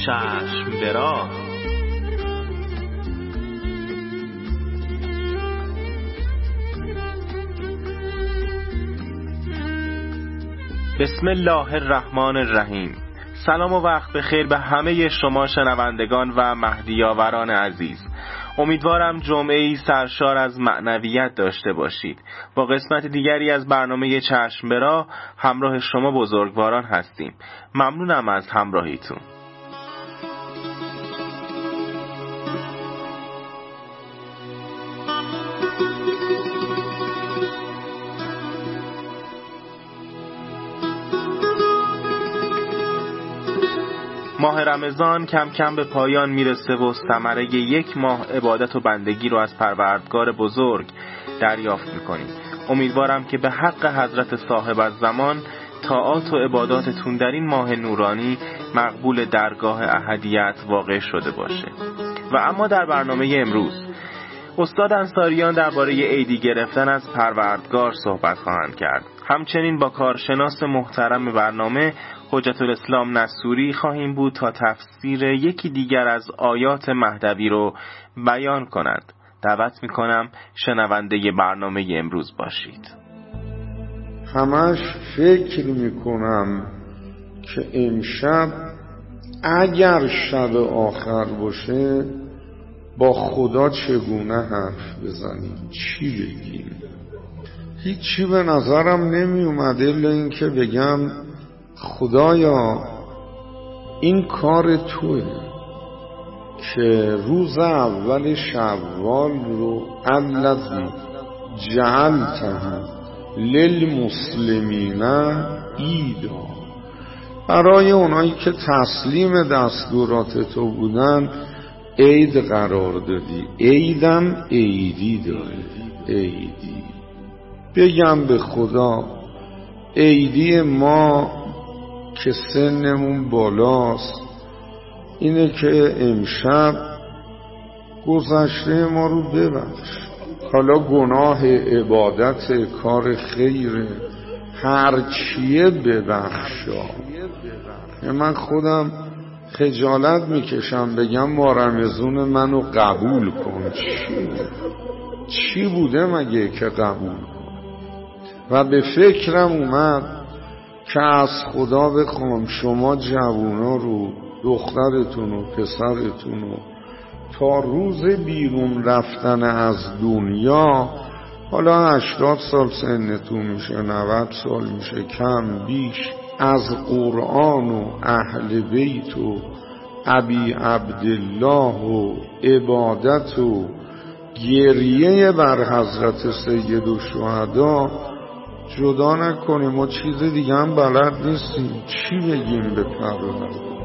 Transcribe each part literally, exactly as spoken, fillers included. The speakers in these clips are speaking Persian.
چشم براز. بسم الله الرحمن الرحیم. سلام و وقت بخیر به همه شما شنوندگان و مهدیاوران عزیز. امیدوارم جمعه‌ای سرشار از معنویت داشته باشید. با قسمت دیگری از برنامه چشم به راه همراه شما بزرگواران هستیم. ممنونم از همراهیتون. ماه رمضان کم کم به پایان میرسه و ثمره یک ماه عبادت و بندگی رو از پروردگار بزرگ دریافت میکنیم. امیدوارم که به حق حضرت صاحب الزمان طاعات و عباداتتون در این ماه نورانی مقبول درگاه احدیت واقع شده باشه. و اما در برنامه امروز استاد انصاریان درباره عیدی گرفتن از پروردگار صحبت خواهند کرد. همچنین با کارشناس محترم برنامه حجت الاسلام نصوری خواهیم بود تا تفسیر یکی دیگر از آیات مهدوی رو بیان کند. دعوت میکنم شنونده برنامه امروز باشید. همش فکر میکنم که امشب اگر شب آخر باشه با خدا چگونه حرف بزنیم، چی بگیم. هیچی به نظرم نمی اومده الا این که بگم خدایا این کار توه که روز اول شوال رو الذی جعلته للمسلمین عیدا، برای اونایی که تسلیم دستورات تو بودن عید قرار دادی. عیدم عیدی داره، عیدی. بگم به خدا عیدی ما که سنمون بالاست اینه که امشب گذشته ما رو ببخش. حالا گناه، عبادت، کار خیره، هر چیه ببخشا. من خودم خجالت میکشم بگم ما رمضون منو قبول کن. چی بوده؟ چی بوده مگه که قبول کن؟ و به فکرم اومد که از خدا بخوام شما جوونا رو، دخترتون و پسرتون رو تا روز بیرون رفتن از دنیا، حالا هشتاد سال سنتون میشه، نود سال میشه، کم بیش، از قرآن و اهل بیت و ابی عبدالله و عبادت و گریه بر حضرت سید الشهدا جدا نکنیم. ما چیز دیگه هم بلد نیستیم. چی بگیم به پروردگار؟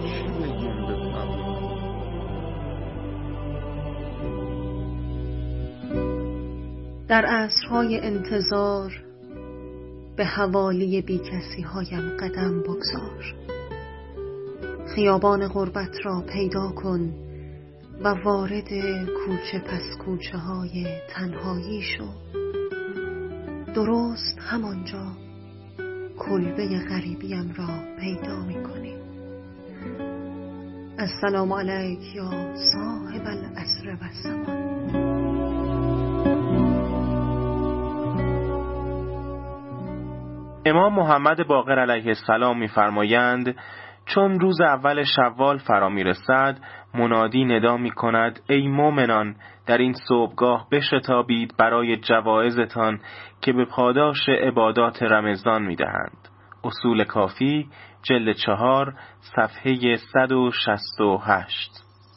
در عصرهای انتظار به حوالی بی کسی هایم قدم بگذار. خیابان غربت را پیدا کن و وارد کوچه پس کوچه های تنهایی شو. درست همانجا کلبه غریبیم را پیدا می کنی. السلام علیک یا صاحب العصر و الزمان. امام محمد باقر علیه السلام می‌فرمایند چون روز اول شوال فرا می‌رسد منادی ندا می‌کند ای مؤمنان در این صبحگاه بشتابید برای جوایزتان که به پاداش عبادات رمضان می‌دهند. اصول کافی جلد چهار صفحه صد و شصت و هشت.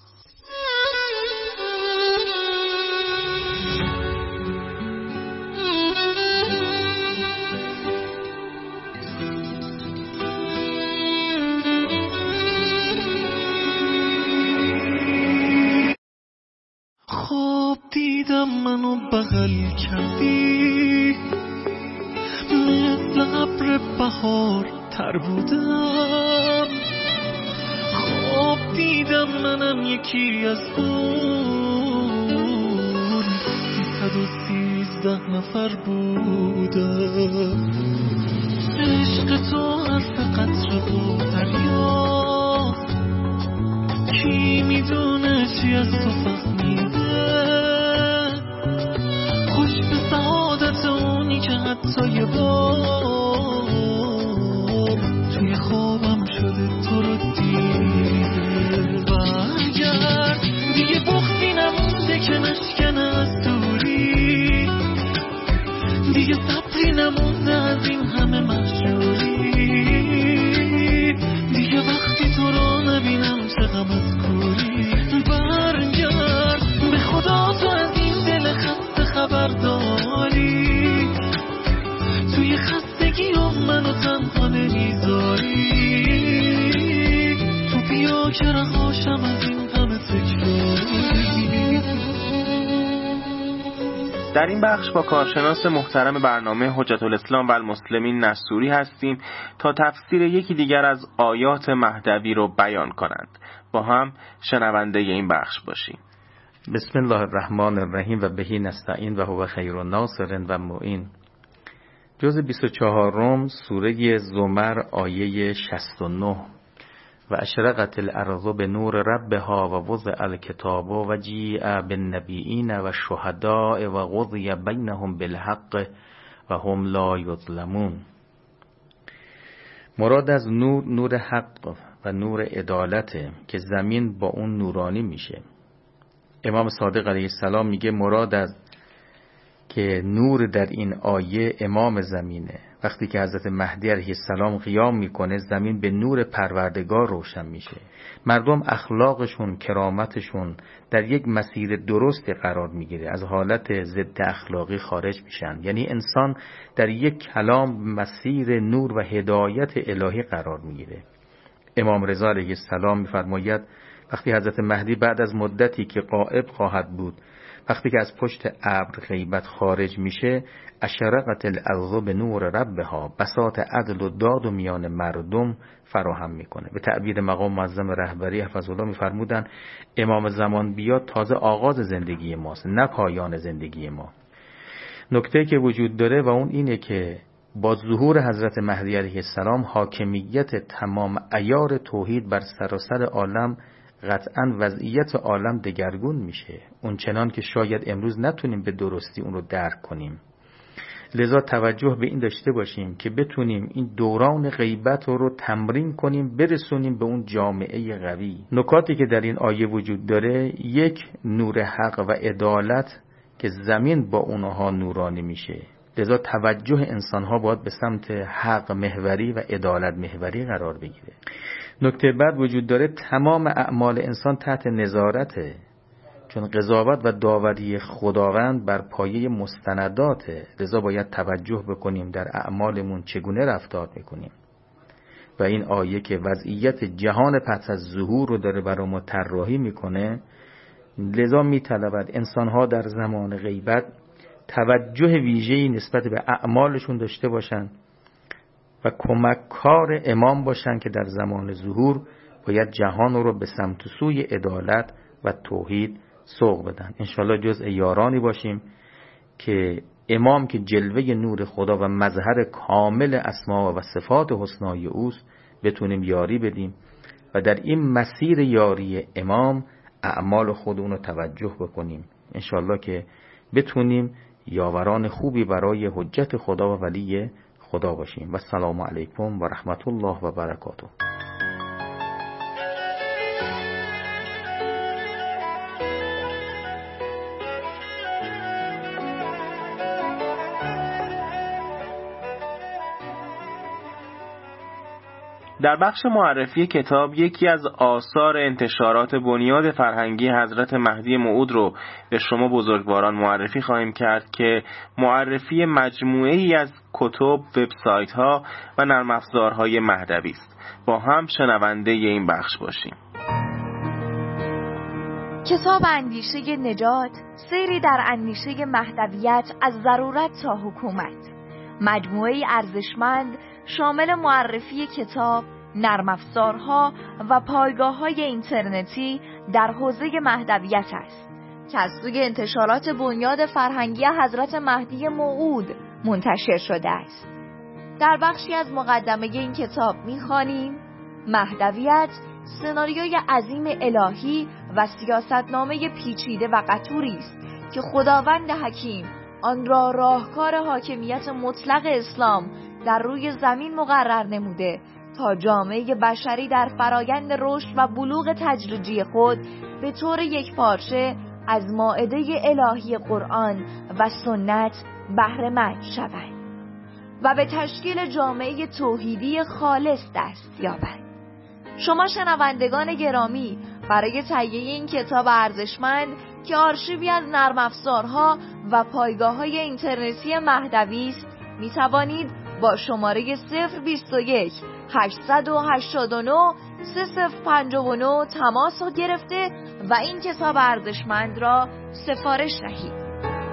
خواب دیدم منو بغل کردی، مثل ابر بهار تر بودم. خواب دیدم منم یکی از اون سیصد و سیزده نفر بودم. عشق تو حرف قطره و دریا که رهاشم از این همه تکراری. در این بخش با کارشناس محترم برنامه حجت الاسلام و المسلمین نصوری هستیم تا تفسیر یکی دیگر از آیات مهدوی رو بیان کنند. با هم شنونده این بخش باشیم. بسم الله الرحمن الرحیم و بهی نستعین و هو خیر الناصر و معین. جزء بیست و چهارم سوره زمر آیه شصت و نه. و اشرقت الارض بنور ربها و وضع الکتاب و جیء بالنبیین و شهداء و قضی بینهم بالحق و هم لا یظلمون. مراد از نور نور حق و نور عدالته که زمین با اون نورانی میشه. امام صادق علیه السلام میگه مراد از که نور در این آیه امام زمینه. وقتی که حضرت مهدی علیه السلام قیام میکنه زمین به نور پروردگار روشن میشه. مردم اخلاقشون، کرامتشون در یک مسیر درستی قرار میگیره، از حالت ضد اخلاقی خارج میشن. یعنی انسان در یک کلام مسیر نور و هدایت الهی قرار میگیره. امام رضا علیه السلام میفرماید وقتی حضرت مهدی بعد از مدتی که غائب خواهد بود، وقتی که از پشت ابر غیبت خارج میشه، اشرقت الارض بنور ربها، بساط عدل و داد و میان مردم فراهم میکنه. به تعبیر مقام معظم رهبری حفظه‌الله میفرمودن امام زمان بیاد تازه آغاز زندگی ماست، نه پایان زندگی ما. نکته که وجود داره و اون اینه که با ظهور حضرت مهدی علیه السلام حاکمیت تمام عیار توحید بر سراسر عالم قطعاً وضعیت عالم دگرگون میشه، اون چنان که شاید امروز نتونیم به درستی اون رو درک کنیم. لذا توجه به این داشته باشیم که بتونیم این دوران غیبت رو تمرین کنیم، برسونیم به اون جامعه قوی. نکاتی که در این آیه وجود داره، یک، نور حق و عدالت که زمین با اونها نورانی میشه. لذا توجه انسانها باید به سمت حق محوری و عدالت محوری قرار بگیره. نکته بعد وجود داره، تمام اعمال انسان تحت نظارته، چون قضاوت و داوری خداوند بر پایه مستنداته. لذا باید توجه بکنیم در اعمالمون چگونه رفتار میکنیم. و این آیه که وضعیت جهان پس از ظهور رو داره برای ما طراحی میکنه، لذا میطلبد انسانها در زمان غیبت توجه ویژه‌ای نسبت به اعمالشون داشته باشن و کمککار امام باشن که در زمان ظهور باید جهان رو به سمت سوی عدالت و توحید سوق بدن. انشالله جزء یارانی باشیم که امام که جلوه نور خدا و مظهر کامل اسما و صفات حسنای اوست بتونیم یاری بدیم و در این مسیر یاری امام اعمال خودمون رو توجه بکنیم. انشالله که بتونیم یاوران خوبی برای حجت خدا و ولی خدا باشیم. و السلام علیکم و رحمت الله و برکاته. در بخش معرفی کتاب یکی از آثار انتشارات بنیاد فرهنگی حضرت مهدی موعود رو به شما بزرگواران معرفی خواهیم کرد که معرفی مجموعه ای از کتب، وبسایت ها و نرم افزارهای مهدوی است. با هم شنونده این بخش باشیم. کتاب اندیشه نجات، سیری در اندیشه مهدویت از ضرورت تا حکومت، مجموعه ارزشمند شامل معرفی کتاب، نرم افزارها و پایگاه‌های اینترنتی در حوزه مهدویت است که از سوی انتشارات بنیاد فرهنگی حضرت مهدی موعود منتشر شده است. در بخشی از مقدمه این کتاب می‌خوانیم: مهدویت سناریوی عظیم الهی و سیاستنامه پیچیده و قطوری است که خداوند حکیم آن را راهکار حاکمیت مطلق اسلام در روی زمین مقرر نموده تا جامعه بشری در فرایند رشد و بلوغ تدریجی خود به طور یکپارچه از مائده الهی قرآن و سنت بهره مند شوند و به تشکیل جامعه توحیدی خالص دست یابند. شما شنوندگان گرامی، برای تهیه این کتاب ارزشمند که آرشیوی از نرم افزارها و پایگاه‌های اینترنتی مهدوی است، می توانید با شماره صفر بیست و یک هشتصد و هشتاد و نه سه صفر پنجاه و نه تماس گرفته و این کتاب ارزشمند را سفارش دهید.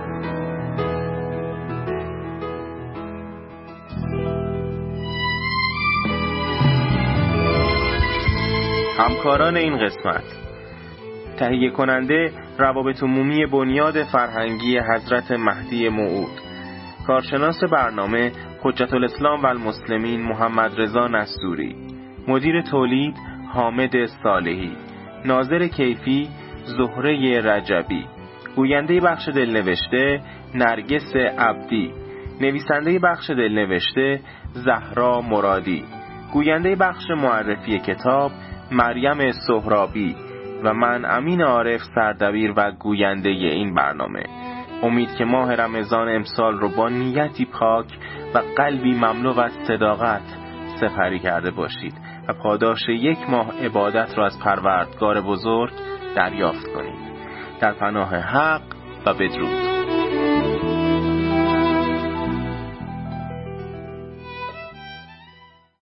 همکاران این قسمت: تهیه کننده روابط عمومی بنیاد فرهنگی حضرت مهدی موعود، کارشناس برنامه حجت الاسلام و المسلمین محمد رضا نصوری، مدیر تولید حامد صالحی، ناظر کیفی زهره رجبی، گوینده بخش دلنوشته نرگس عبدی، نویسنده بخش دلنوشته زهرا مرادی، گوینده بخش معرفی کتاب مریم سهرابی و من امین عارف سردبیر و گوینده این برنامه. امید که ماه رمضان امسال رو با نیتی پاک و قلبی مملو از صداقت سپری کرده باشید و پاداش یک ماه عبادت را از پروردگار بزرگ دریافت کنید. در پناه حق و بدرود.